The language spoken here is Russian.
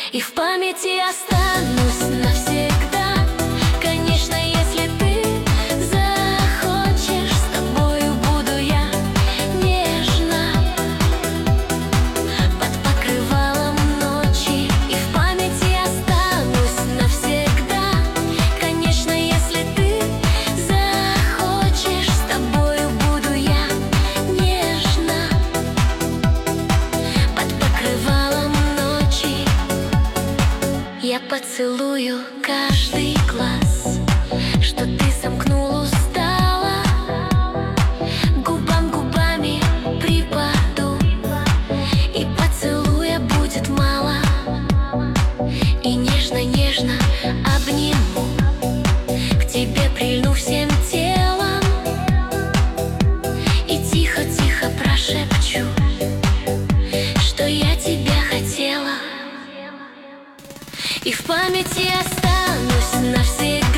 И в памяти останусь навсегда. Конечно, если ты захочешь, с тобою буду я нежно под покрывалом ночи. И в памяти останусь навсегда. Конечно, если ты захочешь, с тобою буду я нежно под покрывалом ночи. Я поцелую каждый глаз, что ты сомкнул устало. Губам губами припаду, и поцелуя будет мало. И нежно-нежно обниму, к тебе прильну всем телом. И тихо-тихо прошепчу, что я тебя хотела. И в памяти останусь навсегда.